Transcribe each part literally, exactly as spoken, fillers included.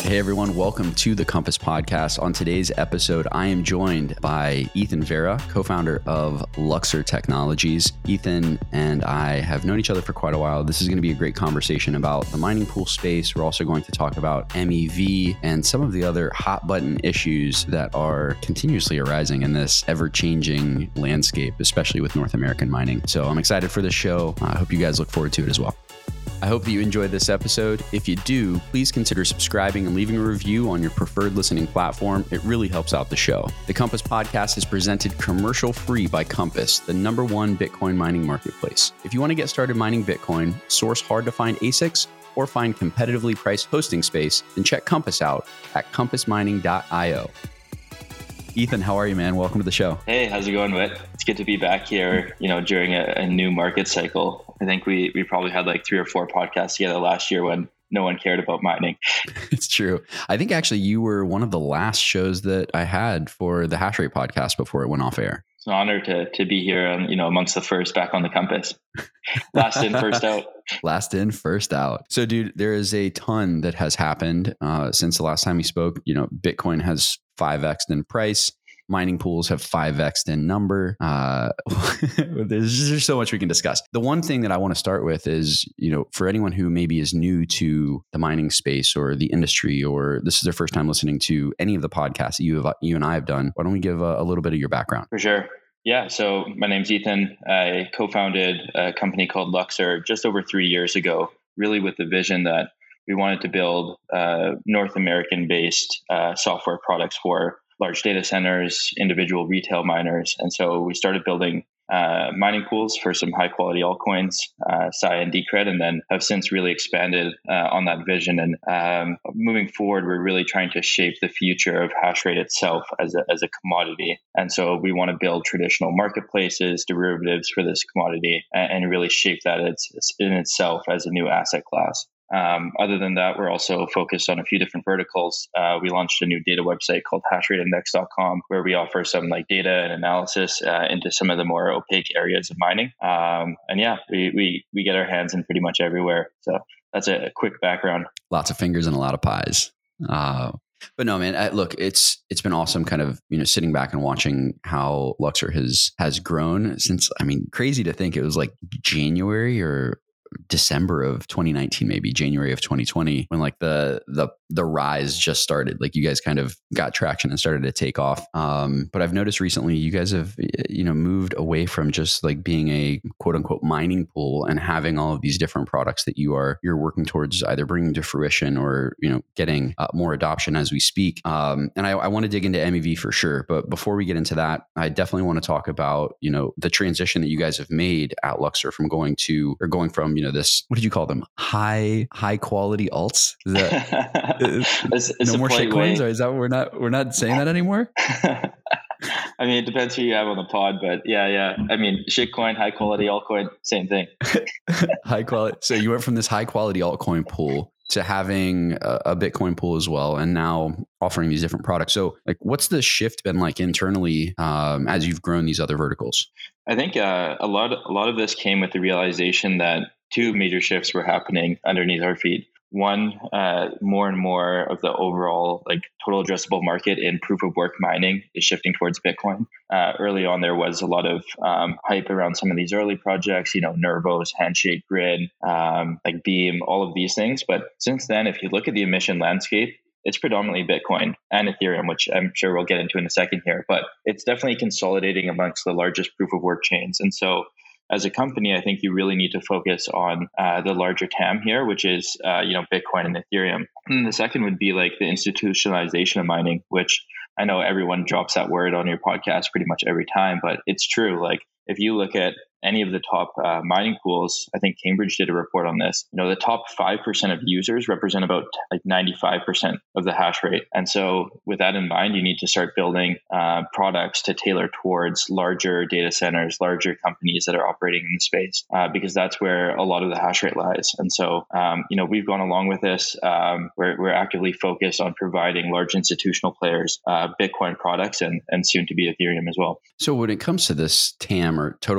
Hey everyone, welcome to the Compass Podcast. On today's episode, I am joined by Ethan Vera, co-founder of Luxor Technologies. Ethan and I have known each other for quite a while. This is going to be a great conversation about the mining pool space. We're also going to talk about M E V and some of the other hot button issues that are continuously arising in this ever-changing landscape, especially with North American mining. So I'm excited for this show. I hope you guys look forward to it as well. I hope that you enjoyed this episode. If you do, please consider subscribing and leaving a review on your preferred listening platform. It really helps out the show. The Compass Podcast is presented commercial free by Compass, the number one Bitcoin mining marketplace. If you want to get started mining Bitcoin, source hard to find A S I Cs, or find competitively priced hosting space, then check Compass out at compass mining dot io. Ethan, how are you, man? Welcome to the show. Hey, how's it going, Whit? It's good to be back here, you know, during a, a new market cycle. I think we we probably had like three or four podcasts together last year when no one cared about mining. It's true. I think actually you were one of the last shows that I had for the Hash Rate podcast before it went off air. It's an honor to to be here, and you know, amongst the first back on the Compass. Last in, first out. Last in, first out. So, dude, there is a ton that has happened uh, since the last time we spoke. You know, Bitcoin has five X'd in price. Mining pools have five X'd in number. Uh, there's, there's so much we can discuss. The one thing that I want to start with is, you know, for anyone who maybe is new to the mining space or the industry, or this is their first time listening to any of the podcasts that you have, you and I have done, why don't we give a, a little bit of your background? For sure. Yeah. So my name's Ethan. I co-founded a company called Luxor just over three years ago, really with the vision that we wanted to build uh, North American-based uh, software products for large data centers, individual retail miners. And so we started building uh, mining pools for some high quality altcoins, uh, S I and Decred, and then have since really expanded uh, on that vision. And um, moving forward, we're really trying to shape the future of hash rate itself as a, as a commodity. And so we want to build traditional marketplaces, derivatives for this commodity, and, and really shape that it's, in itself as a new asset class. Um, other than that, we're also focused on a few different verticals. Uh, we launched a new data website called hash rate index dot com, where we offer some like data and analysis uh, into some of the more opaque areas of mining. Um, and yeah, we, we we get our hands in pretty much everywhere. So that's a, a quick background. Lots of fingers and a lot of pies. Uh, but no, man, I, look, it's it's been awesome kind of, you know, sitting back and watching how Luxor has has grown since, I mean, crazy to think it was like January or December of twenty nineteen, maybe January of twenty twenty, when like the the the rise just started. Like you guys kind of got traction and started to take off. Um, but I've noticed recently you guys have, you know, moved away from just like being a quote unquote mining pool and having all of these different products that you are you're working towards either bringing to fruition or, you know, getting uh, more adoption as we speak. Um, and I, I want to dig into M E V for sure. But before we get into that, I definitely want to talk about, you know, the transition that you guys have made at Luxor from going to or going from, you know, this, what did you call them? High, high quality alts? Is that it's, it's no more shitcoins? Or is that we're not we're not saying that anymore? I mean, it depends who you have on the pod, but yeah, yeah. I mean, shitcoin, high quality altcoin, same thing. High quality. So you went from this high quality altcoin pool to having a, a Bitcoin pool as well, and now offering these different products. So, like, what's the shift been like internally um, as you've grown these other verticals? I think uh, a lot, a lot of this came with the realization that two major shifts were happening underneath our feet. One, uh, more and more of the overall like total addressable market in proof of work mining is shifting towards Bitcoin. Uh, early on, there was a lot of um, hype around some of these early projects, you know, Nervos, Handshake Grid, um, like Beam, all of these things. But since then, if you look at the emission landscape, it's predominantly Bitcoin and Ethereum, which I'm sure we'll get into in a second here. But it's definitely consolidating amongst the largest proof of work chains. And so as a company, I think you really need to focus on uh, the larger T A M here, which is, uh, you know, Bitcoin and Ethereum. And the second would be like the institutionalization of mining, which I know everyone drops that word on your podcast pretty much every time, but it's true. Like if you look at any of the top uh, mining pools, I think Cambridge did a report on this. You know, the top five percent of users represent about like ninety-five percent of the hash rate. And so with that in mind, you need to start building uh, products to tailor towards larger data centers, larger companies that are operating in the space, uh, because that's where a lot of the hash rate lies. And so, um, you know, we've gone along with this. Um, we're, we're actively focused on providing large institutional players uh, Bitcoin products and, and soon to be Ethereum as well. So when it comes to this T A M or total addressable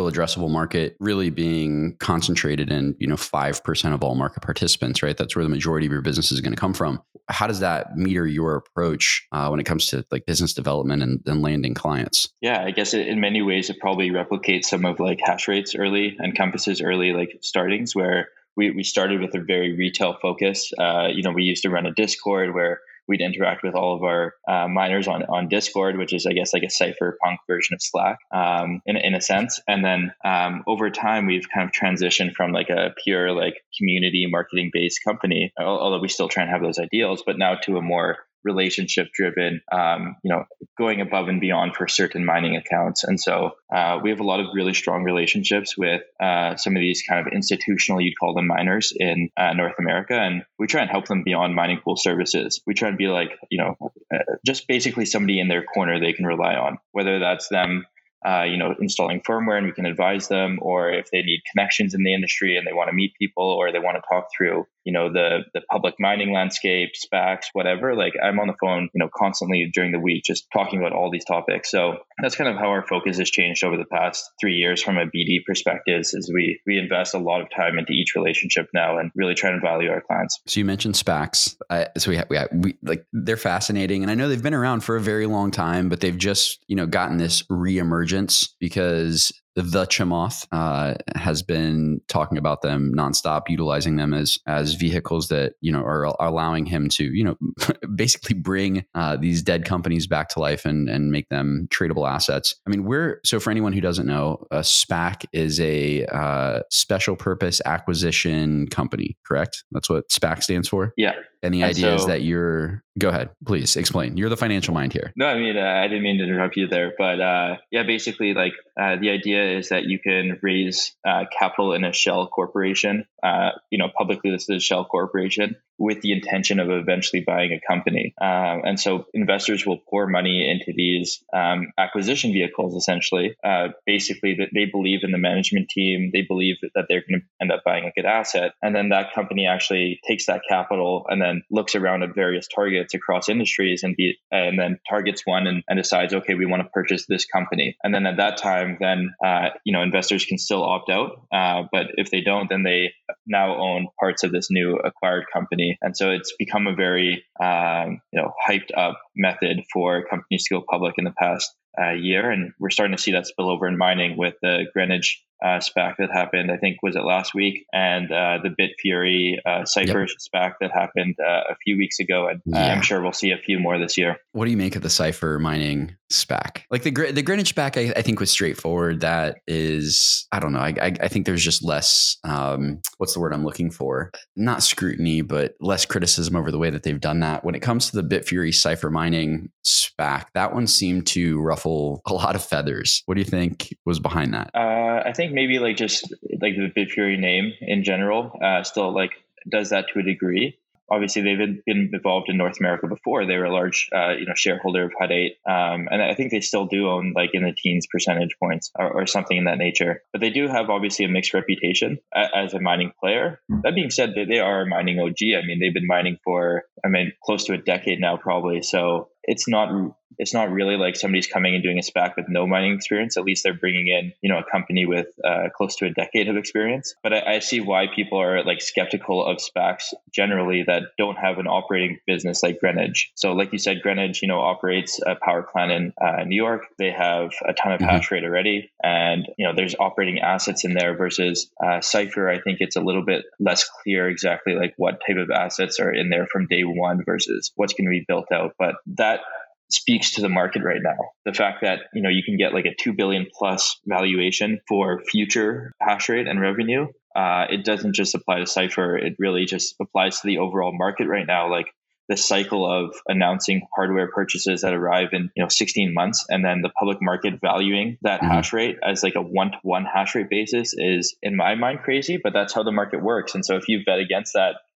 addressable market really being concentrated in, you know, five percent of all market participants, right? That's where the majority of your business is going to come from. How does that meter your approach uh, when it comes to like business development and, and landing clients? Yeah, I guess it, in many ways, it probably replicates some of like Hashrate's early and Compass's early like startings, where we, we started with a very retail focus. Uh, you know, we used to run a Discord where we'd interact with all of our uh, miners on, on Discord, which is, I guess, like a cypherpunk version of Slack um, in, in a sense. And then um, over time, we've kind of transitioned from like a pure like community marketing based company, although we still try and have those ideals, but now to a more relationship driven, um, you know, going above and beyond for certain mining accounts. And so uh, we have a lot of really strong relationships with uh, some of these kind of institutional, you'd call them miners in uh, North America. And we try and help them beyond mining pool services. We try and be like, you know, uh, just basically somebody in their corner they can rely on, whether that's them Uh, you know, installing firmware and we can advise them, or if they need connections in the industry and they want to meet people or they want to talk through, you know, the the public mining landscape, SPACs, whatever. Like I'm on the phone, you know, constantly during the week, just talking about all these topics. So that's kind of how our focus has changed over the past three years from a B D perspective. Is we we invest a lot of time into each relationship now and really try and value our clients. So you mentioned SPACs. Uh, so we, ha- we, ha- we like they're fascinating, and I know they've been around for a very long time, but they've just you know gotten this reemergence because the Chamath uh, has been talking about them nonstop, utilizing them as as vehicles that you know are, are allowing him to you know basically bring uh, these dead companies back to life and and make them tradable assets. I mean, we're so for anyone who doesn't know, a SPAC is a uh, special purpose acquisition company, correct? That's what SPAC stands for. Yeah. And the and idea so, is that you're, go ahead, please explain. You're the financial mind here. No, I mean, uh, I didn't mean to interrupt you there, but uh, yeah, basically like uh, the idea is that you can raise uh, capital in a shell corporation, uh, you know, publicly listed shell corporation with the intention of eventually buying a company. Um, and so investors will pour money into these um, acquisition vehicles, essentially. Uh, basically, that they believe in the management team. They believe that they're going to end up buying a good asset. And then that company actually takes that capital and then looks around at various targets across industries and be, and then targets one and, and decides, okay, we want to purchase this company. And then at that time, then, uh, you know, investors can still opt out. Uh, but if they don't, then they now own parts of this new acquired company. And so it's become a very, um, you know, hyped up method for companies to go public in the past uh, year. And we're starting to see that spill over in mining with the Greenwich uh, SPAC that happened, I think, was it last week? And uh, the Bitfury uh, Cypher yep. SPAC that happened uh, a few weeks ago. And uh, yeah. I'm sure we'll see a few more this year. What do you make of the Cypher mining SPAC? Like the the Greenwich SPAC, I, I think was straightforward. That is, I don't know. I I, I think there's just less, um, what's the word I'm looking for? Not scrutiny, but less criticism over the way that they've done that. When it comes to the Bitfury Cypher mining SPAC, that one seemed to ruffle a lot of feathers. What do you think was behind that? Uh, I think maybe like just like the Bitfury name in general, uh, still like does that to a degree. Obviously, they've been involved in North America before. They were a large, uh, you know, shareholder of Hut eight, um, and I think they still do own like in the teens percentage points or, or something in that nature. But they do have obviously a mixed reputation as a mining player. That being said, they, they are a mining O G. I mean, they've been mining for, I mean, close to a decade now, probably. So it's not it's not really like somebody's coming and doing a SPAC with no mining experience. At least they're bringing in, you know, a company with uh, close to a decade of experience. But I, I see why people are like skeptical of SPACs generally that don't have an operating business like Greenwich. So like you said, Greenwich, you know, operates a power plant in uh, New York. They have a ton of mm-hmm. hash rate already. And, you know, there's operating assets in there versus uh, Cypher. I think it's a little bit less clear exactly like what type of assets are in there from day one versus what's going to be built out. But that speaks to the market right now. The fact that, you know, you can get like a two billion plus valuation for future hash rate and revenue. Uh, it doesn't just apply to Cypher. It really just applies to the overall market right now. Like the cycle of announcing hardware purchases that arrive in, you know, sixteen months and then the public market valuing that mm-hmm. hash rate as like a one to one hash rate basis is in my mind crazy, but that's how the market works. And so if you bet against that,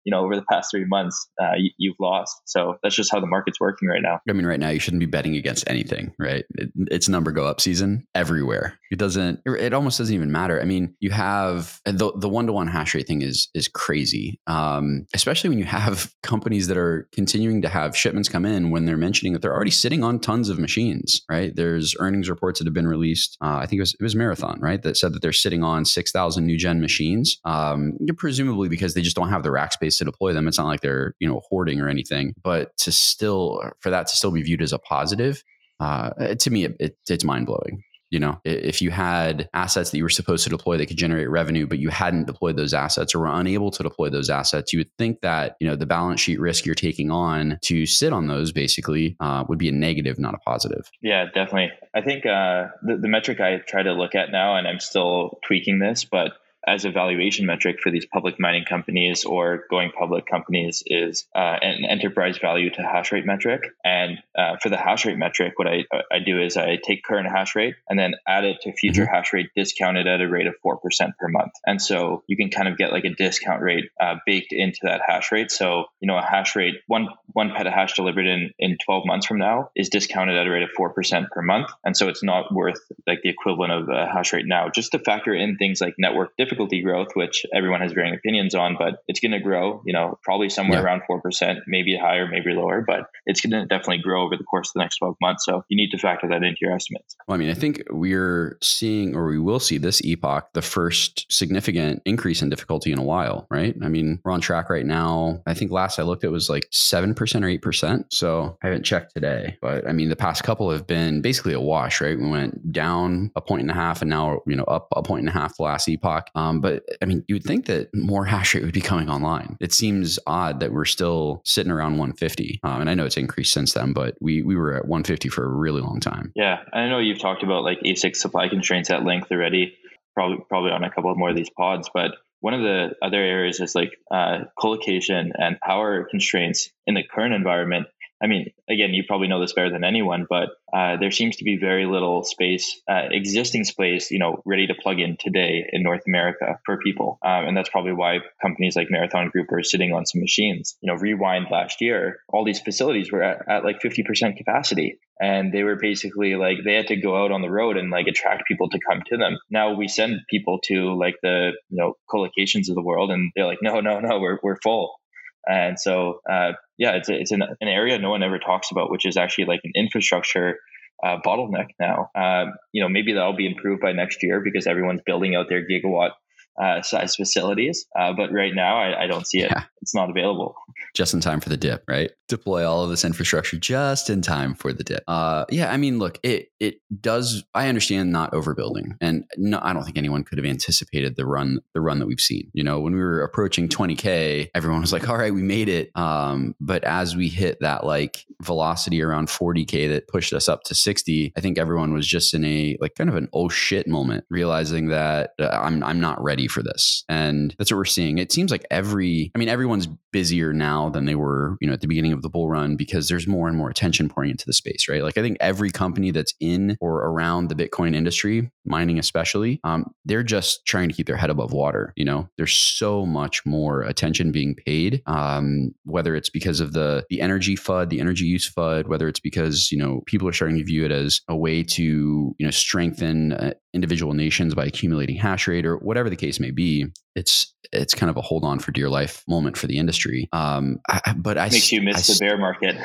you know, over the past three months, uh, you, you've lost. So that's just how the market's working right now. I mean, right now you shouldn't be betting against anything, right? It, it's number go up season everywhere. It doesn't, it almost doesn't even matter. I mean, you have the, the one-to-one hash rate thing is, is crazy. Um, especially when you have companies that are continuing to have shipments come in when they're mentioning that they're already sitting on tons of machines, right? There's earnings reports that have been released. Uh, I think it was, it was Marathon, right? That said that they're sitting on six thousand new gen machines. Um, presumably because they just don't have the rack space to deploy them. It's not like they're, you know, hoarding or anything, but to still, for that to still be viewed as a positive, uh, to me, it, it, it's mind blowing. You know, if you had assets that you were supposed to deploy that could generate revenue, but you hadn't deployed those assets or were unable to deploy those assets, you would think that, you know, the balance sheet risk you're taking on to sit on those basically uh, would be a negative, not a positive. Yeah, definitely. I think uh, the, the metric I try to look at now, and I'm still tweaking this, but as a valuation metric for these public mining companies or going public companies is uh, an enterprise value to hash rate metric. And uh, for the hash rate metric, what I, I do is I take current hash rate and then add it to future mm-hmm. hash rate discounted at a rate of four percent per month. And so you can kind of get like a discount rate uh, baked into that hash rate. So, you know, a hash rate, one, one petahash delivered in, in twelve months from now is discounted at a rate of four percent per month. And so it's not worth like the equivalent of a hash rate now, just to factor in things like network difficulty growth, which everyone has varying opinions on, but it's going to grow, you know, probably somewhere yeah. around four percent, maybe higher, maybe lower, but it's going to definitely grow over the course of the next twelve months. So you need to factor that into your estimates. Well, I mean, I think we're seeing, or we will see this epoch, the first significant increase in difficulty in a while, right? I mean, we're on track right now. I think last I looked, it was like seven percent or eight percent. So I haven't checked today, but I mean, the past couple have been basically a wash, right? We went down a point and a half and now, you know, up a point and a half the last epoch. Um, but I mean, you would think that more hash rate would be coming online. It seems odd that we're still sitting around one fifty. Um, and I know it's increased since then, but we we were at one fifty for a really long time. Yeah. I know you've talked about like A SIC supply constraints at length already, probably, probably on a couple more of these pods, but one of the other areas is like uh, colocation and power constraints in the current environment. I mean, again, you probably know this better than anyone, but uh, there seems to be very little space, uh, existing space, you know, ready to plug in today in North America for people. Um, and that's probably why companies like Marathon Group are sitting on some machines. You know, rewind last year, all these facilities were at, at like fifty percent capacity. And they were basically like, they had to go out on the road and like attract people to come to them. Now we send people to like the, you know, colocations of the world and they're like, no, no, no, we're we're full. And so, uh, yeah, it's a, it's an, an area no one ever talks about, which is actually like an infrastructure uh, bottleneck now. Um, you know, maybe that'll be improved by next year because everyone's building out their gigawatt uh, size facilities. Uh, but right now, I, I don't see it. Yeah. It's not available. Just in time for the dip, right? Deploy all of this infrastructure just in time for the dip. Uh, yeah, I mean, look, it it does. I understand not overbuilding, and no, I don't think anyone could have anticipated the run the run that we've seen. You know, when we were approaching twenty K, everyone was like, "All right, we made it." Um, but as we hit that like velocity around forty K that pushed us up to sixty, I think everyone was just in a like kind of an oh shit moment, realizing that uh, I'm I'm not ready for this, and that's what we're seeing. It seems like every, I mean, everyone's busier now than they were, you know, at the beginning of the bull run because there's more and more attention pouring into the space, right? Like I think every company that's in or around the Bitcoin industry, mining especially, um, they're just trying to keep their head above water. You know, there's so much more attention being paid, um, whether it's because of the the energy F U D, the energy use F U D, whether it's because, you know, people are starting to view it as a way to, you know, strengthen uh, individual nations by accumulating hash rate or whatever the case may be. It's it's kind of a hold on for dear life moment for the industry. Um, I, but I makes you miss I, the bear market.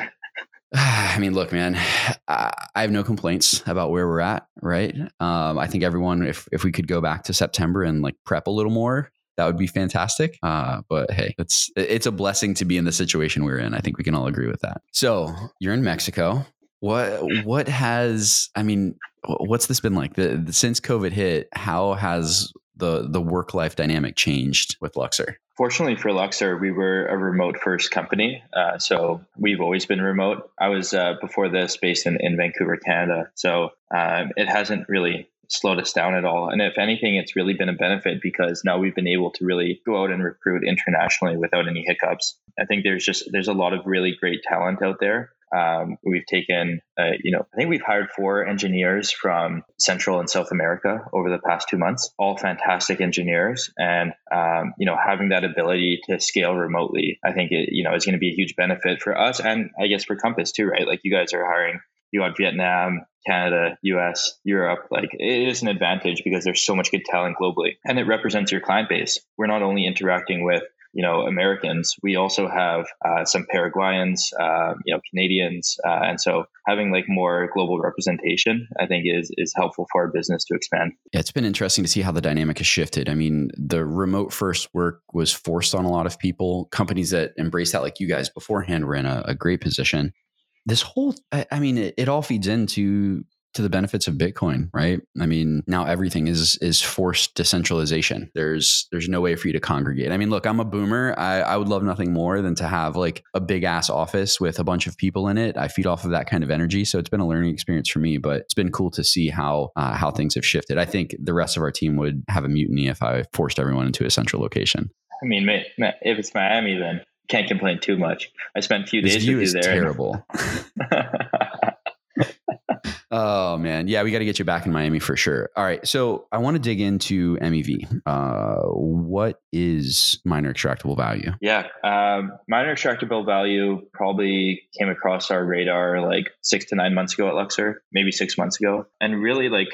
I mean, look, man, I, I have no complaints about where we're at, right? Um, I think everyone, if if we could go back to September and like prep a little more, that would be fantastic. Uh, but hey, it's it's a blessing to be in the situation we're in. I think we can all agree with that. So you're in Mexico. What what has, I mean, what's this been like? The, the, since COVID hit, how has the the work-life dynamic changed with Luxor? Fortunately for Luxor, we were a remote first company. Uh, so we've always been remote. I was uh, before this based in, in Vancouver, Canada. So um, it hasn't really slowed us down at all. And if anything, it's really been a benefit because now we've been able to really go out and recruit internationally without any hiccups. I think there's just, there's a lot of really great talent out there. Um, we've taken, uh, you know, I think we've hired four engineers from Central and South America over the past two months, all fantastic engineers. And, um, you know, having that ability to scale remotely, I think, it, you know, is going to be a huge benefit for us. And I guess for Compass too, right? Like you guys are hiring, you got Vietnam, Canada, U S, Europe. Like it is an advantage because there's so much good talent globally, and it represents your client base. We're not only interacting with, you know, Americans, we also have uh, some Paraguayans, uh, you know, Canadians. Uh, and so having like more global representation, I think is, is helpful for our business to expand. Yeah, it's been interesting to see how the dynamic has shifted. I mean, the remote first work was forced on a lot of people. Companies that embraced that, like you guys beforehand, were in a, a great position. This whole, I, I mean, it, it all feeds into to the benefits of Bitcoin, right? I mean, now everything is is forced decentralization. There's there's no way for you to congregate. I mean, look, I'm a boomer. I, I would love nothing more than to have like a big ass office with a bunch of people in it. I feed off of that kind of energy, so it's been a learning experience for me. But it's been cool to see how uh, how things have shifted. I think the rest of our team would have a mutiny if I forced everyone into a central location. I mean, if it's Miami, then can't complain too much. I spent a few this days view with is you there. Terrible. Oh man. Yeah, we got to get you back in Miami for sure. All right. So I want to dig into M E V. Uh, what is miner extractable value? Yeah. Um, miner extractable value probably came across our radar like six to nine months ago at Luxor, maybe six months ago. And really like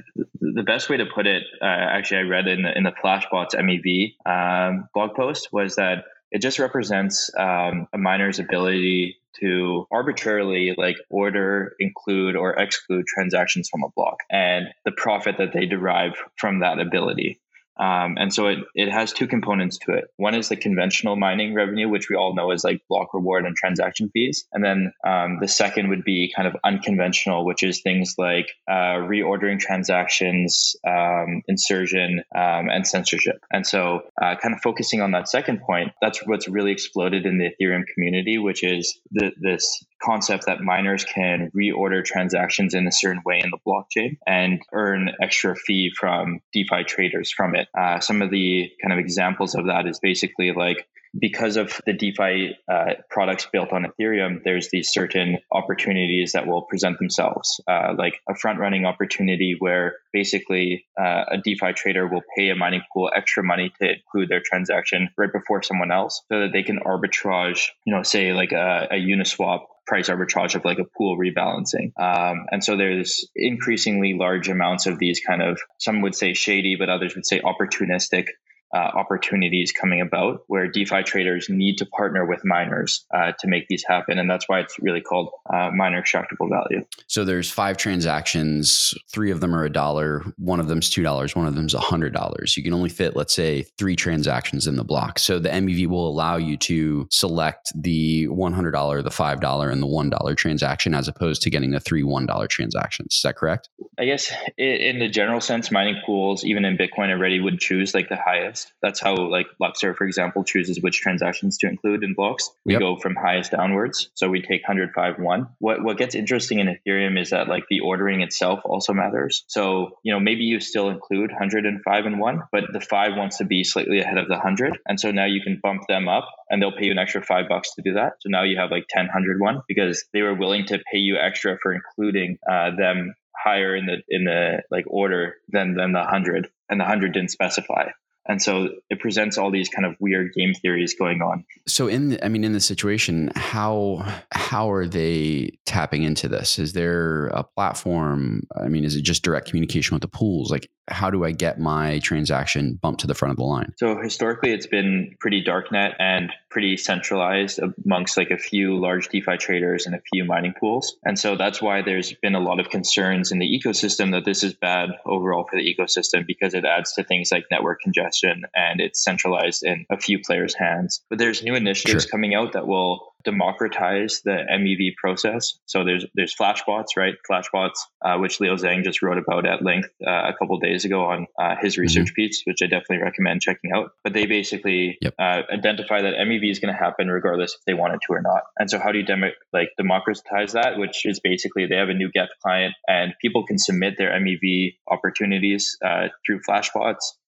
the best way to put it, uh, actually I read in the, in the Flashbots M E V um, blog post was that it just represents um, a miner's ability to arbitrarily like order, include, or exclude transactions from a block and the profit that they derive from that ability. Um, and so it, it has two components to it. One is the conventional mining revenue, which we all know is like block reward and transaction fees. And then um, the second would be kind of unconventional, which is things like uh, reordering transactions, um, insertion, um, and censorship. And so uh, kind of focusing on that second point, that's what's really exploded in the Ethereum community, which is the, this concept that miners can reorder transactions in a certain way in the blockchain and earn extra fee from DeFi traders from it. Uh, some of the kind of examples of that is basically like, because of the DeFi uh, products built on Ethereum, there's these certain opportunities that will present themselves, uh, like a front-running opportunity where basically uh, a DeFi trader will pay a mining pool extra money to include their transaction right before someone else so that they can arbitrage, you know, say like a, a Uniswap price arbitrage of like a pool rebalancing. Um, and so there's increasingly large amounts of these kind of, some would say shady, but others would say opportunistic Uh, opportunities coming about where DeFi traders need to partner with miners uh, to make these happen. And that's why it's really called uh, miner extractable value. So there's five transactions, three of them are a dollar, one of them's two dollars, one of them's a hundred dollars. You can only fit, let's say, three transactions in the block. So the M E V will allow you to select the one hundred dollars, the five dollars, and the one dollar transaction as opposed to getting the three one dollar transactions. Is that correct? I guess in the general sense, mining pools, even in Bitcoin already, would choose like the highest. That's how like Luxor, for example, chooses which transactions to include in blocks. We yep. go from highest downwards. So we take one hundred, five, one. What what gets interesting in Ethereum is that like the ordering itself also matters. So, you know, maybe you still include one hundred and five and one, but the five wants to be slightly ahead of the one hundred. And so now you can bump them up and they'll pay you an extra five bucks to do that. So now you have like ten, one hundred, one because they were willing to pay you extra for including uh, them higher in the in the like order than than the one hundred, and the one hundred didn't specify. And so it presents all these kind of weird game theories going on. So in, the, I mean, in this situation, how how are they tapping into this? Is there a platform? I mean, is it just direct communication with the pools? Like, how do I get my transaction bumped to the front of the line? So historically, it's been pretty darknet and pretty centralized amongst like a few large DeFi traders and a few mining pools. And so that's why there's been a lot of concerns in the ecosystem that this is bad overall for the ecosystem because it adds to things like network congestion and it's centralized in a few players' hands. But there's new initiatives sure. coming out that will democratize the M E V process. So there's there's Flashbots, right? Flashbots, uh, which Leo Zhang just wrote about at length uh, a couple of days ago on uh, his research mm-hmm. piece, which I definitely recommend checking out. But they basically yep. uh, identify that M E V is going to happen regardless if they want it to or not. And so how do you dem- like democratize that? Which is basically they have a new Geth client and people can submit their M E V opportunities uh, through Flashbots.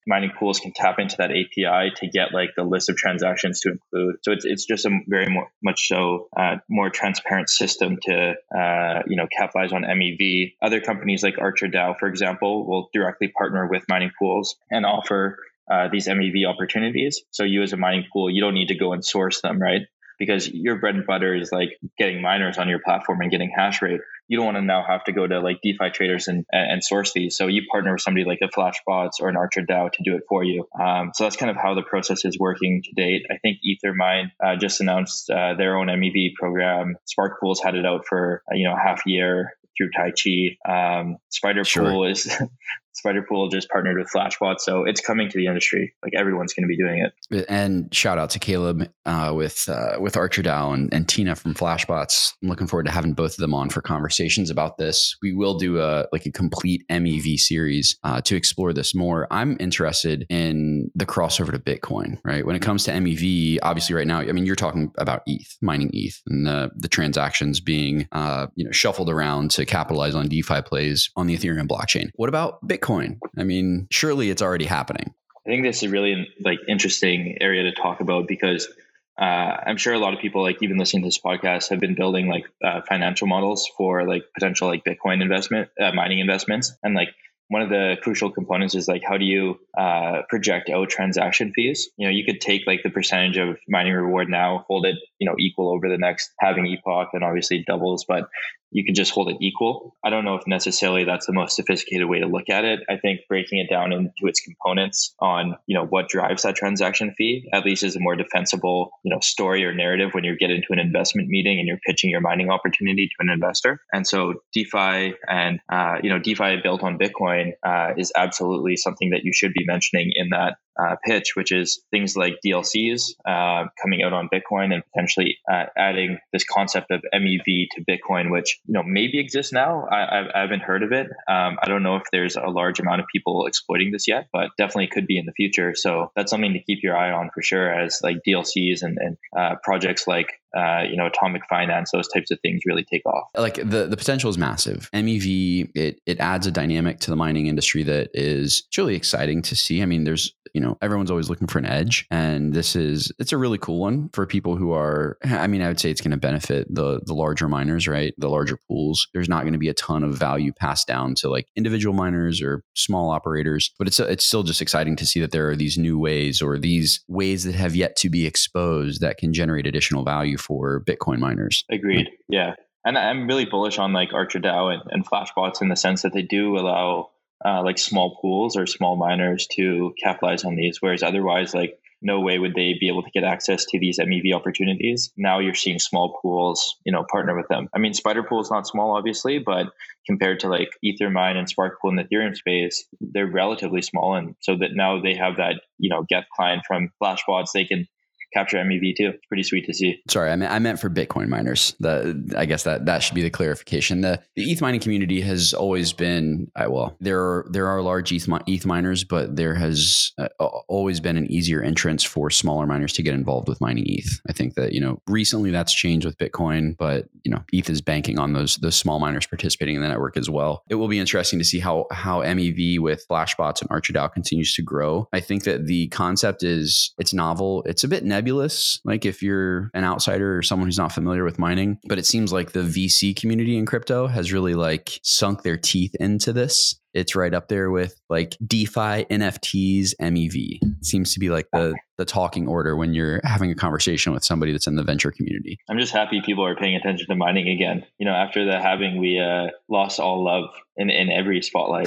mining pools can tap into that A P I to get like the list of transactions to include. So it's it's just a very more, much so uh, more transparent system to uh, you know capitalize on M E V. Other companies like ArcherDAO, for example, will directly partner with mining pools and offer uh, these M E V opportunities. So you as a mining pool, you don't need to go and source them, right? Because your bread and butter is like getting miners on your platform and getting hash rate. You don't want to now have to go to like DeFi traders and, and source these. So you partner with somebody like a Flashbots or an ArcherDAO to do it for you. Um, so that's kind of how the process is working to date. I think Ethermine uh, just announced uh, their own M E V program. Spark Pools had it out for uh, you know half a year through Tai Chi. Um, Spider Sure. Pool is Spider Pool just partnered with Flashbot, so it's coming to the industry. Like everyone's going to be doing it. And shout out to Caleb uh, with uh, with ArcherDAO and, and Tina from Flashbots. I'm looking forward to having both of them on for conversations about this. We will do a like a complete M E V series uh, to explore this more. I'm interested in the crossover to Bitcoin, right? When it comes to M E V, obviously right now, I mean, you're talking about E T H, mining E T H, and the, the transactions being uh, you know shuffled around to capitalize on DeFi plays on the Ethereum blockchain. What about Bitcoin? I mean, surely it's already happening. I think this is a really like interesting area to talk about because uh, I'm sure a lot of people, like even listening to this podcast, have been building like uh, financial models for like potential like Bitcoin investment, uh, mining investments, and like one of the crucial components is like how do you uh, project out transaction fees? You know, you could take like the percentage of mining reward now, hold it you know equal over the next halving epoch, and obviously doubles, but you can just hold it equal. I don't know if necessarily that's the most sophisticated way to look at it. I think breaking it down into its components on, you know, what drives that transaction fee, at least is a more defensible, you know, story or narrative when you get into an investment meeting and you're pitching your mining opportunity to an investor. And so DeFi and, uh, you know, DeFi built on Bitcoin uh, is absolutely something that you should be mentioning in that Uh, pitch, which is things like D L Cs uh, coming out on Bitcoin and potentially uh, adding this concept of M E V to Bitcoin, which you know maybe exists now. I, I, I haven't heard of it. Um, I don't know if there's a large amount of people exploiting this yet, but definitely could be in the future. So that's something to keep your eye on for sure, as like D L Cs and, and uh, projects like uh, you know Atomic Finance, those types of things really take off. Like the the potential is massive. M E V it it adds a dynamic to the mining industry that is truly exciting to see. I mean, there's you know everyone's always looking for an edge, and this is it's a really cool one for people who are. I mean, I would say it's going to benefit the the larger miners, right? The larger pools. There's not going to be a ton of value passed down to like individual miners or small operators, but it's it's still just exciting to see that there are these new ways or these ways that have yet to be exposed that can generate additional value for Bitcoin miners. Agreed. Yeah. And I'm really bullish on like ArcherDAO and, and Flashbots in the sense that they do allow uh, like small pools or small miners to capitalize on these, whereas otherwise, like no way would they be able to get access to these M E V opportunities. Now you're seeing small pools, you know, partner with them. I mean, Spider Pool is not small, obviously, but compared to like Ethermine and Spark Pool in the Ethereum space, they're relatively small. And so that now they have that, you know, Geth client from Flashbots, they can capture M E V too. It's pretty sweet to see. Sorry, I meant, I meant for Bitcoin miners. The, I guess that that should be the clarification. The, the E T H mining community has always been, uh, well, there are there are large E T H, E T H miners, but there has uh, always been an easier entrance for smaller miners to get involved with mining E T H. I think that, you know, recently that's changed with Bitcoin, but, you know, E T H is banking on those those small miners participating in the network as well. It will be interesting to see how how M E V with Flashbots and ArcherDAO continues to grow. I think that the concept is, it's novel. It's a bit nebulous. Nebulous, like if you're an outsider or someone who's not familiar with mining, but it seems like the V C community in crypto has really like sunk their teeth into this. It's right up there with like DeFi, N F Ts, M E V. It seems to be like the the talking order when you're having a conversation with somebody that's in the venture community. I'm just happy people are paying attention to mining again. You know, after the halving, we uh, lost all love in, in every spotlight.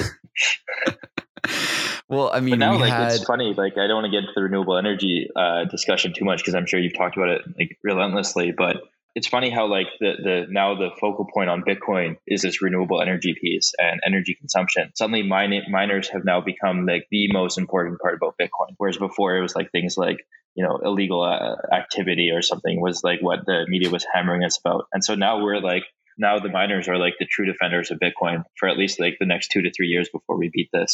Well, I mean, but now we like had... it's funny. Like I don't want to get into the renewable energy uh, discussion too much because I'm sure you've talked about it like relentlessly. But it's funny how like the the now the focal point on Bitcoin is this renewable energy piece and energy consumption. Suddenly, mine, miners have now become like the most important part about Bitcoin, whereas before it was like things like you know illegal uh, activity or something was like what the media was hammering us about. And so now we're like. Now the miners are like the true defenders of Bitcoin for at least like the next two to three years before we beat this.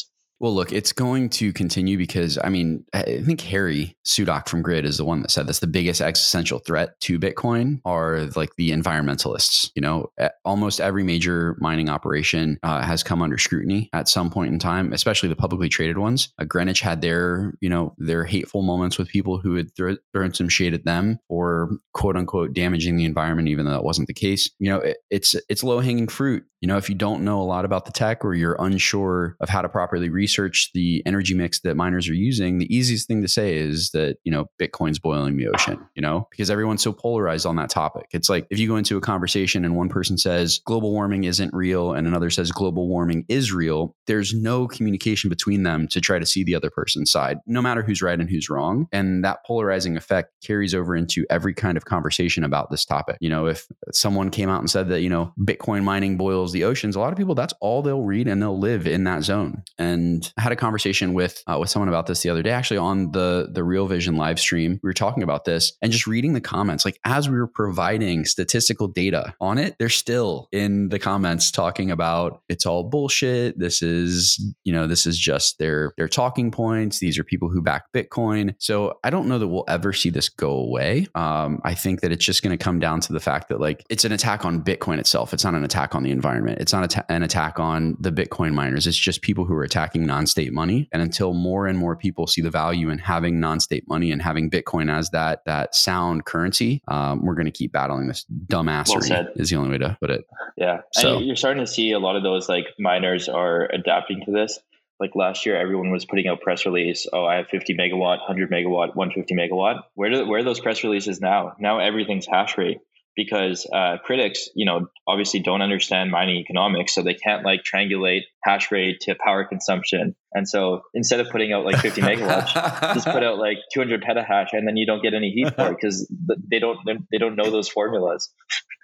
Well, look, it's going to continue because, I mean, I think Harry Sudock from Grid is the one that said that's the biggest existential threat to Bitcoin are like the environmentalists. You know, almost every major mining operation uh, has come under scrutiny at some point in time, especially the publicly traded ones. Uh, Greenwich had their, you know, their hateful moments with people who had th- thrown some shade at them for quote unquote damaging the environment, even though that wasn't the case. You know, it, it's it's low hanging fruit. You know, if you don't know a lot about the tech or you're unsure of how to properly research the energy mix that miners are using, the easiest thing to say is that, you know, Bitcoin's boiling the ocean, you know, because everyone's so polarized on that topic. It's like if you go into a conversation and one person says global warming isn't real and another says global warming is real, there's no communication between them to try to see the other person's side, no matter who's right and who's wrong. And that polarizing effect carries over into every kind of conversation about this topic. You know, if someone came out and said that, you know, Bitcoin mining boils the oceans, a lot of people, that's all they'll read and they'll live in that zone. And I had a conversation with uh, with someone about this the other day, actually on the the Real Vision live stream. We were talking about this and just reading the comments, like as we were providing statistical data on it, they're still in the comments talking about it's all bullshit. This is, you know, this is just their their talking points. These are people who back Bitcoin. So I don't know that we'll ever see this go away. Um, I think that it's just going to come down to the fact that like it's an attack on Bitcoin itself. It's not an attack on the environment. It's not a an attack on the Bitcoin miners. It's just people who are attacking non-state money. And until more and more people see the value in having non-state money and having Bitcoin as that that sound currency, um, we're going to keep battling this dumbassery. Well is the only way to put it. Yeah, so and you're starting to see a lot of those like miners are adapting to this. Like last year, everyone was putting out press release. Oh, I have fifty megawatt, one hundred megawatt, one hundred fifty megawatt. Where do where are those press releases now? Now everything's hash rate. Because uh, critics, you know, obviously don't understand mining economics, so they can't like triangulate hash rate to power consumption. And so instead of putting out like fifty megawatts, just put out like two hundred petahash, and then you don't get any heat for it because they don't they don't know those formulas.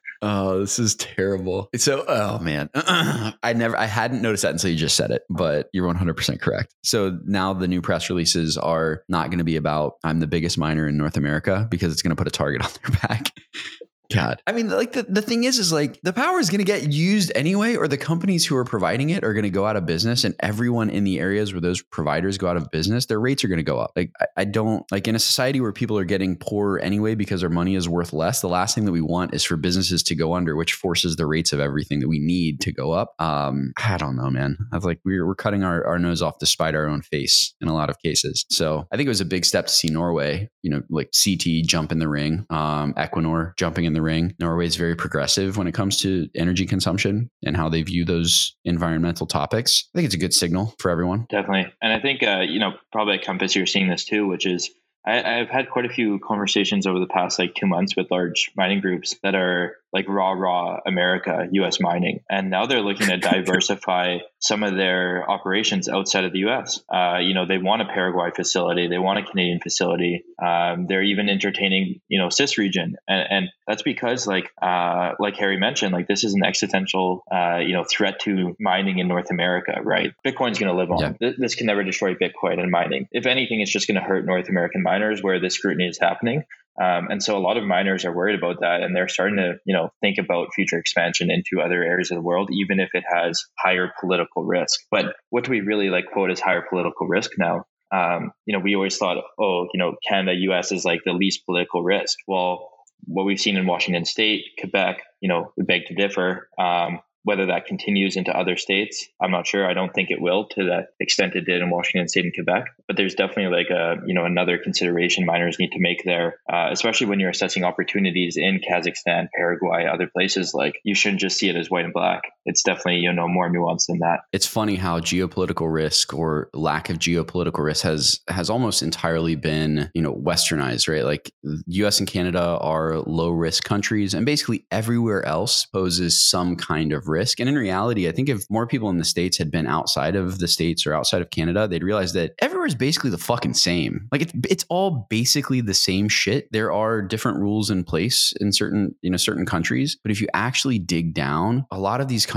Oh, this is terrible. So, oh man, I never, I hadn't noticed that until you just said it, but you're one hundred percent correct. So now the new press releases are not going to be about I'm the biggest miner in North America because it's going to put a target on their back. God. I mean, like the, the thing is, is like the power is going to get used anyway, or the companies who are providing it are going to go out of business, and everyone in the areas where those providers go out of business, their rates are going to go up. Like, I, I don't like in a society where people are getting poorer anyway because their money is worth less. The last thing that we want is for businesses to go under, which forces the rates of everything that we need to go up. Um, I don't know, man. I was like, we're, we're cutting our, our nose off to spite our own face in a lot of cases. So I think it was a big step to see Norway, you know, like C T jump in the ring, um, Equinor jumping in the ring. Norway is very progressive when it comes to energy consumption and how they view those environmental topics. I think it's a good signal for everyone. Definitely. And I think, uh, you know, probably at Compass, you're seeing this too, which is I, I've had quite a few conversations over the past like two months with large mining groups that are like raw, raw America, U S mining. And now they're looking to diversify some of their operations outside of the U S. Uh, you know, they want a Paraguay facility. They want a Canadian facility. Um, they're even entertaining, you know, CIS region. And, and that's because like, uh, like Harry mentioned, like this is an existential, uh, you know, threat to mining in North America, right? Bitcoin's going to live on. Yeah. This can never destroy Bitcoin and mining. If anything, it's just going to hurt North American miners where the scrutiny is happening. Um, and so a lot of miners are worried about that, and they're starting to, you know, think about future expansion into other areas of the world, even if it has higher political risk. But what do we really like quote as higher political risk now? Um, you know, we always thought, oh, you know, Canada, U S is like the least political risk. Well, what we've seen in Washington State, Quebec, you know, we beg to differ. Um, Whether that continues into other states, I'm not sure. I don't think it will to the extent it did in Washington State and Quebec. But there's definitely like a, you know, another consideration miners need to make there, uh, especially when you're assessing opportunities in Kazakhstan, Paraguay, other places. Like you shouldn't just see it as white and black. It's definitely, you know, more nuanced than that. It's funny how geopolitical risk or lack of geopolitical risk has has almost entirely been, you know, westernized, right? Like U S and Canada are low risk countries, and basically everywhere else poses some kind of risk. And in reality, I think if more people in the States had been outside of the States or outside of Canada, they'd realize that everywhere is basically the fucking same. Like it's it's all basically the same shit. There are different rules in place in certain, you know, certain countries, but if you actually dig down, a lot of these countries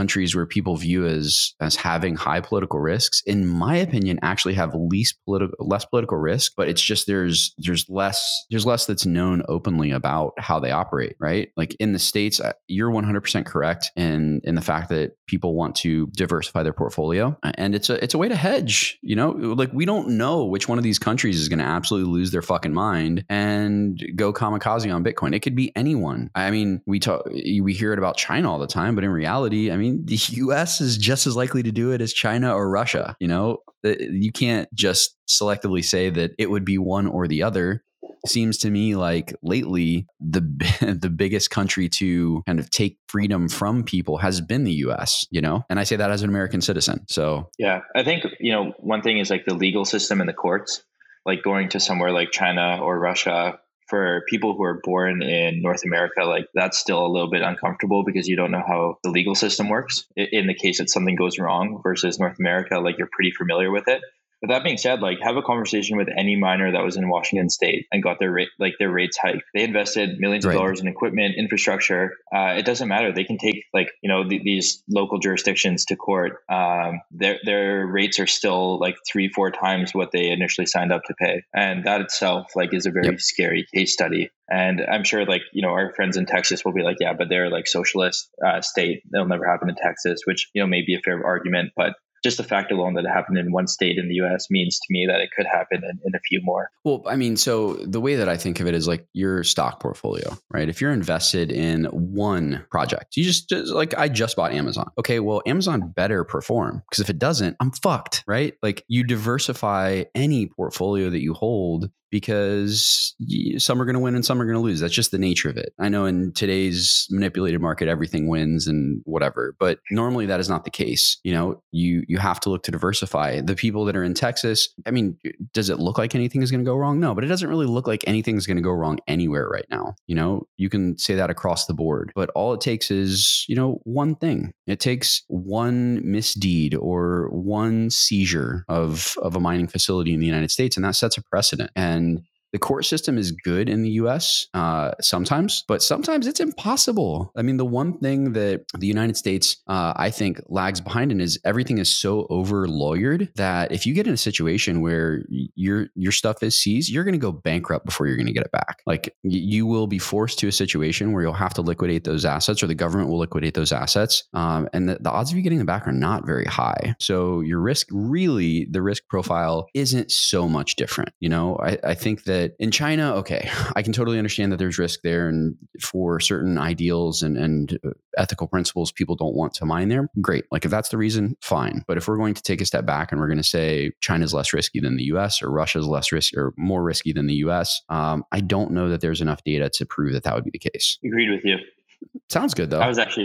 countries where people view as as having high political risks, in my opinion, actually have least political, less political risk. But it's just there's there's less there's less that's known openly about how they operate, right? Like in the States, you're one hundred percent correct in in the fact that people want to diversify their portfolio, and it's a it's a way to hedge. You know, like we don't know which one of these countries is going to absolutely lose their fucking mind and go kamikaze on Bitcoin. It could be anyone. I mean, we talk we hear it about China all the time, but in reality, I mean, the U S is just as likely to do it as China or Russia. You know, you can't just selectively say that it would be one or the other. Seems to me like lately the the biggest country to kind of take freedom from people has been the U S, you know, and I say that as an American citizen. So yeah, I think, you know, one thing is like the legal system and the courts, like going to somewhere like China or Russia. For people who are born in North America, like that's still a little bit uncomfortable because you don't know how the legal system works in the case that something goes wrong, versus North America, like you're pretty familiar with it. But that being said, like have a conversation with any miner that was in Washington State and got their rate, like their rates hiked. They invested millions right. of dollars in equipment, infrastructure. Uh, it doesn't matter. They can take like, you know, th- these local jurisdictions to court. Um, their, their rates are still like three, four times what they initially signed up to pay. And that itself like is a very yep. scary case study. And I'm sure like, you know, our friends in Texas will be like, yeah, but they're like socialist uh, state. That'll never happen in Texas, which, you know, may be a fair argument, but just the fact alone that it happened in one state in the U S means to me that it could happen in, in a few more. Well, I mean, so the way that I think of it is like your stock portfolio, right? If you're invested in one project, you just, just like, I just bought Amazon. Okay, well, Amazon better perform, because if it doesn't, I'm fucked, right? Like you diversify any portfolio that you hold, because some are going to win and some are going to lose. That's just the nature of it. I know in today's manipulated market, everything wins and whatever, but normally that is not the case. You know, you you have to look to diversify. The people that are in Texas, I mean, does it look like anything is going to go wrong? No, but it doesn't really look like anything's going to go wrong anywhere right now. You know, you can say that across the board, but all it takes is, you know, one thing. It takes one misdeed or one seizure of, of a mining facility in the United States, and that sets a precedent. And And the court system is good in the U S uh, sometimes, but sometimes it's impossible. I mean, the one thing that the United States, uh, I think, lags behind in is everything is so over lawyered that if you get in a situation where your your stuff is seized, you're going to go bankrupt before you're going to get it back. Like you will be forced to a situation where you'll have to liquidate those assets, or the government will liquidate those assets. Um, and the, the odds of you getting them back are not very high. So your risk, really, the risk profile isn't so much different. You know, I, I think that in China, okay, I can totally understand that there's risk there, and for certain ideals and, and ethical principles, people don't want to mine there. Great. Like if that's the reason, fine. But if we're going to take a step back and we're going to say China's less risky than the U S, or Russia's less risky or more risky than the U S, um, I don't know that there's enough data to prove that that would be the case. Agreed with you. Sounds good though. I was actually,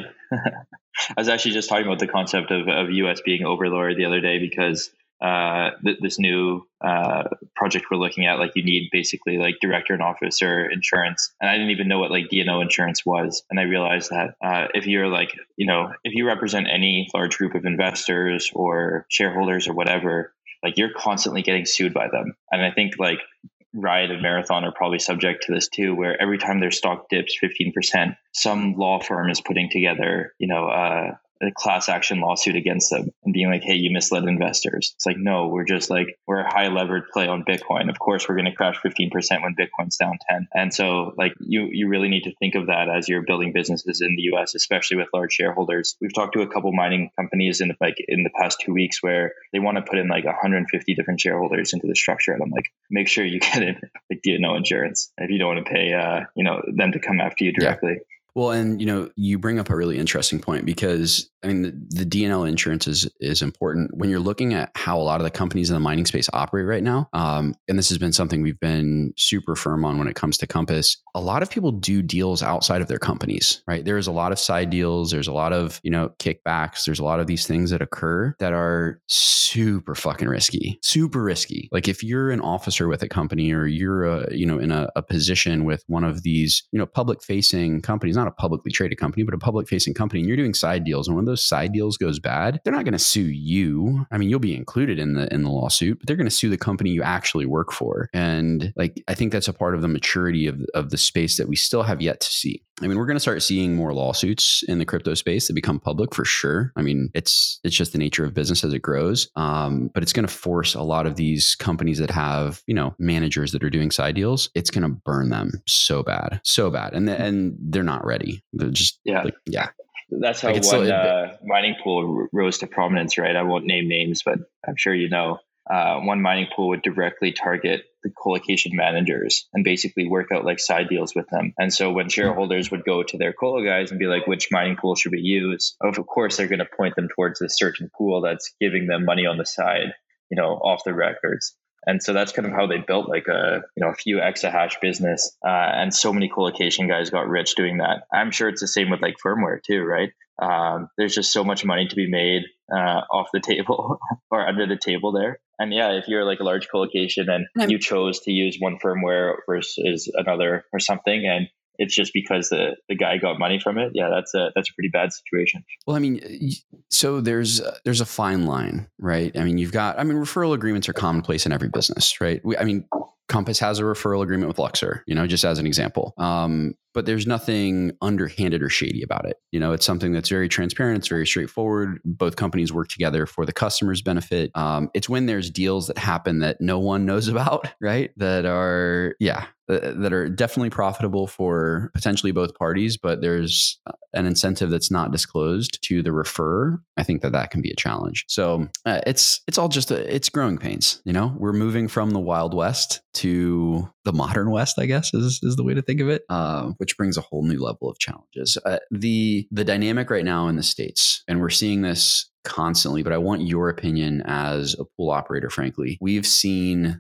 I was actually just talking about the concept of, of U S being overlord the other day, because uh, th- this new uh, project we're looking at, like you need basically like director and officer insurance. And I didn't even know what like D and O insurance was. And I realized that uh, if you're like, you know, if you represent any large group of investors or shareholders or whatever, like you're constantly getting sued by them. And I think like Riot and Marathon are probably subject to this too, where every time their stock dips fifteen percent, some law firm is putting together, you know, uh, a class action lawsuit against them and being like, hey, you misled investors. It's like, no, we're just like, we're a high levered play on Bitcoin. Of course, we're going to crash fifteen percent when Bitcoin's down ten. And so like you, you really need to think of that as you're building businesses in the U S, especially with large shareholders. We've talked to a couple mining companies in the, like in the past two weeks where they want to put in like one hundred fifty different shareholders into the structure. And I'm like, make sure you get in like D and O insurance if you don't want to pay, uh, you know, them to come after you directly. Yeah. Well, and you know, you bring up a really interesting point, because I mean, the, the D and O insurance is is important when you're looking at how a lot of the companies in the mining space operate right now. Um, and this has been something we've been super firm on when it comes to Compass. A lot of people do deals outside of their companies, right? There's a lot of side deals. There's a lot of, you know, kickbacks. There's a lot of these things that occur that are super fucking risky, super risky. Like if you're an officer with a company, or you're a, you know, in a, a position with one of these, you know, public facing companies, not a publicly traded company, but a public facing company, and you're doing side deals, and when those side deals goes bad, they're not going to sue you. I mean, you'll be included in the in the lawsuit, but they're going to sue the company you actually work for. And like, I think that's a part of the maturity of, of the space that we still have yet to see. I mean, we're going to start seeing more lawsuits in the crypto space that become public for sure. I mean, it's it's just the nature of business as it grows. Um, but it's going to force a lot of these companies that have, you know, managers that are doing side deals. It's going to burn them so bad, so bad, and the, and they're not ready. They're just yeah, like, yeah. That's how like one still, uh, mining pool r- rose to prominence, right? I won't name names, but I'm sure you know. Uh, one mining pool would directly target the colocation managers and basically work out like side deals with them. And so when shareholders would go to their colo guys and be like, which mining pool should we use? Of course, they're going to point them towards this certain pool that's giving them money on the side, you know, off the records. And so that's kind of how they built like a, you know, a few exahash business. Uh, and so many colocation guys got rich doing that. I'm sure it's the same with like firmware too, right? Um, there's just so much money to be made uh, off the table or under the table there. And yeah, if you're like a large colocation and you chose to use one firmware versus another or something, and it's just because the, the guy got money from it. Yeah, that's a that's a pretty bad situation. Well, I mean, so there's there's a fine line, right? I mean, you've got, I mean, referral agreements are commonplace in every business, right? We, I mean, Compass has a referral agreement with Luxor, you know, just as an example. Um, but there's nothing underhanded or shady about it. You know, it's something that's very transparent. It's very straightforward. Both companies work together for the customer's benefit. Um, it's when there's deals that happen that no one knows about, right? That are, yeah, that are definitely profitable for potentially both parties, but there's an incentive that's not disclosed to the referrer. I think that that can be a challenge. So uh, it's it's all just a, it's growing pains. You know, we're moving from the Wild West to the modern West, I guess is is the way to think of it, uh, which brings a whole new level of challenges. Uh, the the dynamic right now in the States, and we're seeing this constantly, but I want your opinion as a pool operator, frankly. We've seen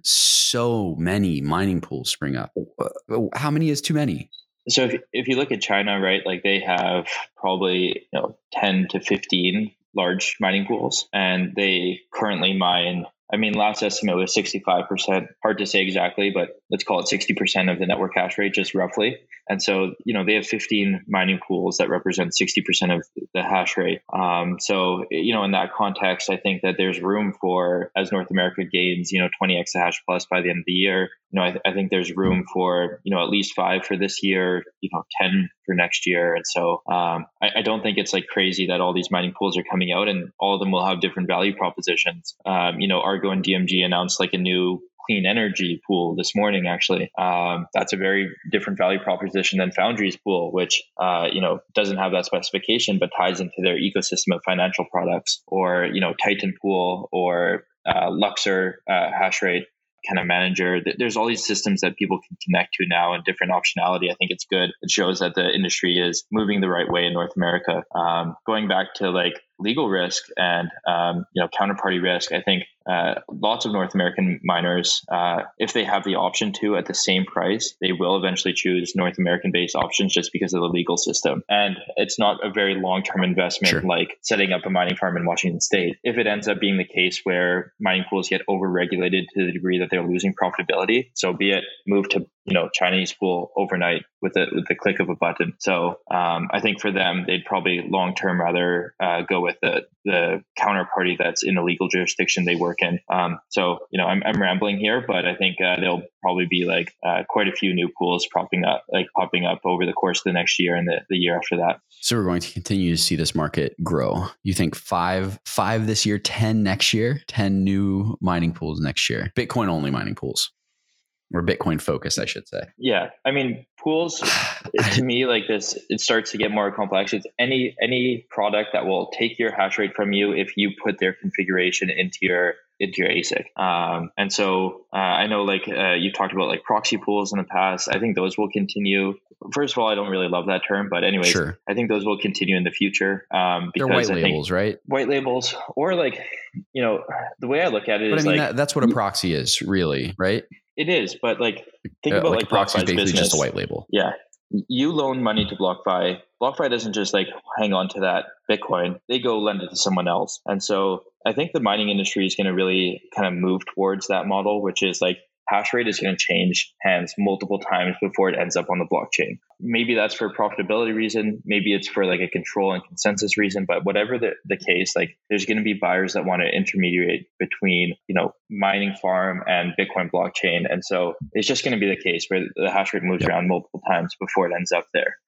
so many mining pools spring up. How many is too many? So if, if you look at China, right, like they have probably, you know, ten to fifteen large mining pools, and they currently mine, I mean, last estimate was sixty-five percent, hard to say exactly, but let's call it sixty percent of the network hash rate, just roughly. And so, you know, they have fifteen mining pools that represent sixty percent of the hash rate. Um, so, you know, in that context, I think that there's room for, as North America gains, you know, twenty exahash plus by the end of the year, you know, I, th- I think there's room for, you know, at least five for this year, you know, ten for next year. And so um, I, I don't think it's like crazy that all these mining pools are coming out and all of them will have different value propositions. Um, you know, Argo and D M G announced like a new clean energy pool this morning, actually. Um, that's a very different value proposition than Foundry's pool, which, uh, you know, doesn't have that specification, but ties into their ecosystem of financial products, or, you know, Titan pool or uh, Luxor uh, hash rate kind of manager. There's all these systems that people can connect to now and different optionality. I think it's good. It shows that the industry is moving the right way in North America. Um, going back to like legal risk and, um, you know, counterparty risk, I think uh, lots of North American miners, uh, if they have the option to at the same price, they will eventually choose North American based options just because of the legal system. And it's not a very long-term investment, sure, like setting up a mining farm in Washington State. If it ends up being the case where mining pools get over-regulated to the degree that they're losing profitability, so be it, move to, you know, Chinese pool overnight with it with the click of a button. So um, I think for them, they'd probably long-term rather uh, go with the the counterparty that's in a legal jurisdiction they work in. Um, so, you know, I'm, I'm rambling here, but I think uh, there'll probably be like uh, quite a few new pools popping up, like popping up over the course of the next year and the, the year after that. So we're going to continue to see this market grow. You think five, five this year, ten next year, ten new mining pools next year, Bitcoin only mining pools, or Bitcoin focused, I should say. Yeah. I mean, pools to me, like this, it starts to get more complex. It's any, any product that will take your hash rate from you if you put their configuration into your, into your A S I C. Um, and so uh, I know like uh, you talked about like proxy pools in the past. I think those will continue. First of all, I don't really love that term, but anyways, sure, I think those will continue in the future. Um, because They're white I labels, think right? White labels, or like, you know, the way I look at it but is I mean, like, that, that's what a proxy is really, right? It is, but like, think uh, about like, like a proxy is basically business. just a white label. Yeah. You loan money to BlockFi. BlockFi doesn't just like hang on to that Bitcoin. They go lend it to someone else. And so I think the mining industry is going to really kind of move towards that model, which is like hash rate is going to change hands multiple times before it ends up on the blockchain. Maybe that's for a profitability reason. Maybe it's for like a control and consensus reason, but whatever the, the case, like there's going to be buyers that want to intermediate between, you know, mining farm and Bitcoin blockchain. And so it's just going to be the case where the hash rate moves yep. around multiple times before it ends up there.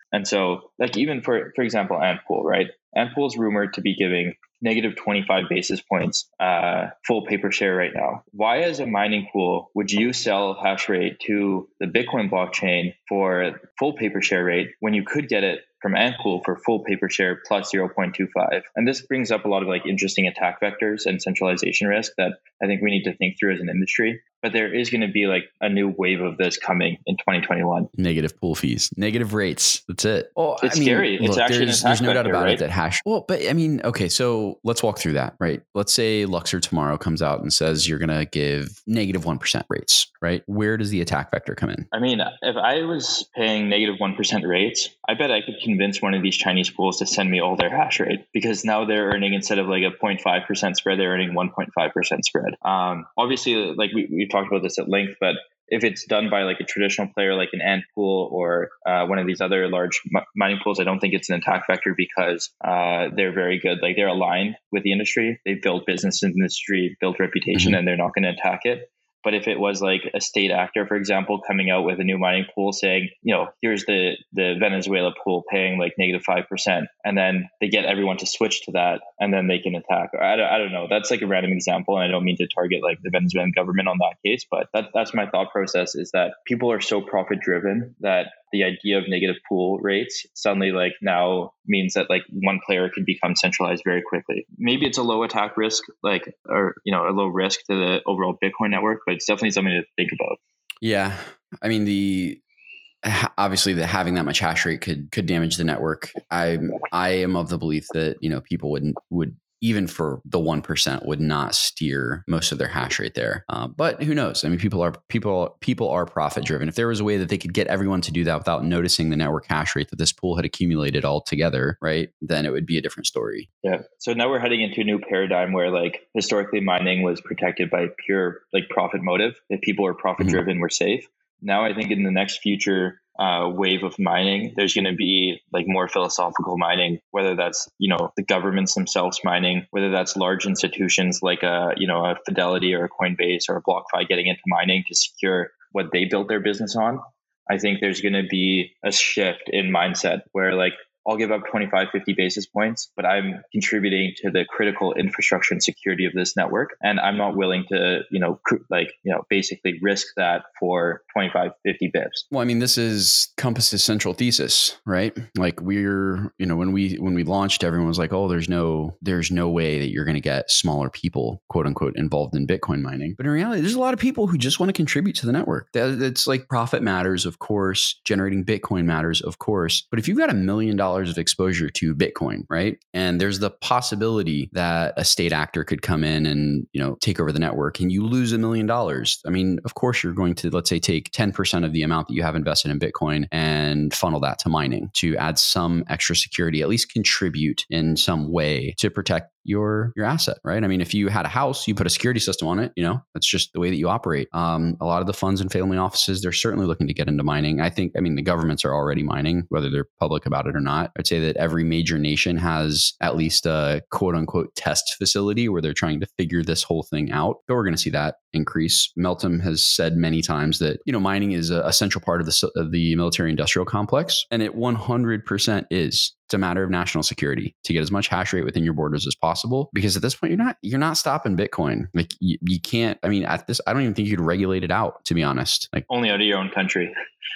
And so like even for, for example, Antpool, right? Antpool is rumored to be giving negative twenty-five basis points uh, full paper share right now. Why as a mining pool would you sell hash rate to the Bitcoin blockchain for full paper share rate when you could get it from Antpool for full paper share plus zero point two five? And this brings up a lot of like interesting attack vectors and centralization risk that I think we need to think through as an industry. But there is going to be like a new wave of this coming in twenty twenty-one. Negative pool fees, negative rates. That's it. Oh, it's I mean, scary. It's look, actually there's, an attack there's no doubt vector, about right? it that hash. Well, but I mean, okay, so let's walk through that, right? Let's say Luxor tomorrow comes out and says you're going to give negative one percent rates, right? Where does the attack vector come in? I mean, if I was paying negative one percent rates, I bet I could convince one of these Chinese pools to send me all their hash rate, because now they're earning, instead of like a zero point five percent spread, they're earning one point five percent spread. Um, obviously, like we, we've talked about this at length, but if it's done by like a traditional player like an Antpool or uh, one of these other large m- mining pools, I don't think it's an attack vector, because uh, they're very good. Like they're aligned with the industry. They've built business in the industry, built reputation, Mm-hmm. and they're not going to attack it. But if it was like a state actor, for example, coming out with a new mining pool saying, you know, here's the, the Venezuela pool paying like negative five percent, and then they get everyone to switch to that, and then they can attack. Or I don't, I don't know. That's like a random example. And I don't mean to target like the Venezuelan government on that case, but that, that's my thought process, is that people are so profit driven that the idea of negative pool rates suddenly like now means that like one player can become centralized very quickly. Maybe it's a low attack risk, like, or, you know, a low risk to the overall Bitcoin network, but it's definitely something to think about. Yeah. I mean, the, obviously the having that much hash rate could, could damage the network. I, I am of the belief that, you know, people wouldn't, would, even for the one percent, would not steer most of their hash rate there. Uh, but who knows? I mean, people are people people are profit driven. If there was a way that they could get everyone to do that without noticing the network hash rate that this pool had accumulated all together, right, then it would be a different story. Yeah. So now we're heading into a new paradigm where like historically mining was protected by pure like profit motive. If people are profit driven, mm-hmm. we're safe. Now I think in the next future uh, wave of mining, there's going to be like more philosophical mining, whether that's, you know, the governments themselves mining, whether that's large institutions like a, you know, a Fidelity or a Coinbase or a BlockFi getting into mining to secure what they built their business on. I think there's going to be a shift in mindset where like, I'll give up twenty-five, fifty basis points, but I'm contributing to the critical infrastructure and security of this network. And I'm not willing to, you know, like, you know, basically risk that for twenty-five, fifty bips. Well, I mean, this is Compass's central thesis, right? Like we're, you know, when we, when we launched, everyone was like, oh, there's no, there's no way that you're going to get smaller people, quote unquote, involved in Bitcoin mining. But in reality, there's a lot of people who just want to contribute to the network. It's like profit matters, of course, generating Bitcoin matters, of course. But if you've got a million dollars of exposure to Bitcoin, right? And there's the possibility that a state actor could come in and, you know, take over the network and you lose a million dollars. I mean, of course, you're going to, let's say, take ten percent of the amount that you have invested in Bitcoin and funnel that to mining to add some extra security, at least contribute in some way to protect your your asset, right? I mean, if you had a house, you put a security system on it, you know, that's just the way that you operate. Um, a lot of the funds and family offices, they're certainly looking to get into mining. I think, I mean, the governments are already mining, whether they're public about it or not. I'd say that every major nation has at least a quote unquote test facility where they're trying to figure this whole thing out. But we're going to see that increase. Meltem has said many times that, you know, mining is a, a central part of the, of the military industrial complex. And it one hundred percent is. It's a matter of national security to get as much hash rate within your borders as possible, because at this point, you're not you're not stopping Bitcoin. Like you, you can't. I mean, at this, I don't even think you could regulate it out, to be honest. Like only out of your own country.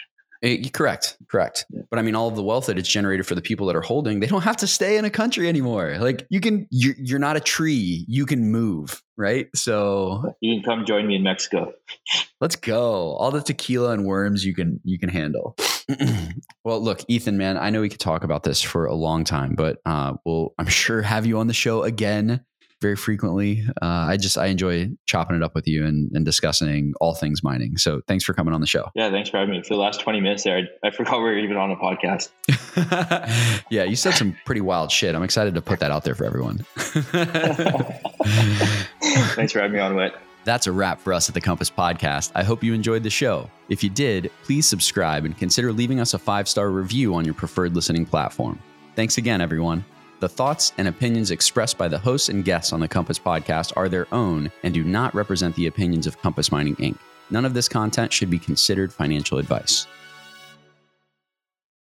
It, correct, correct. Yeah. But I mean, all of the wealth that it's generated for the people that are holding, they don't have to stay in a country anymore. Like you can, you're, you're not a tree. You can move, right? So you can come join me in Mexico. Let's go. All the tequila and worms you can you can handle. Well, look, Ethan, man, I know we could talk about this for a long time, but uh, we'll, I'm sure, have you on the show again very frequently. Uh, I just, I enjoy chopping it up with you and, and discussing all things mining. So thanks for coming on the show. Yeah, thanks for having me. For the last twenty minutes there, I, I forgot we were even on a podcast. Yeah, you said some pretty wild shit. I'm excited to put that out there for everyone. Thanks for having me on, Whit. That's a wrap for us at the Compass Podcast. I hope you enjoyed the show. If you did, please subscribe and consider leaving us a five-star review on your preferred listening platform. Thanks again, everyone. The thoughts and opinions expressed by the hosts and guests on the Compass Podcast are their own and do not represent the opinions of Compass Mining Incorporated. None of this content should be considered financial advice.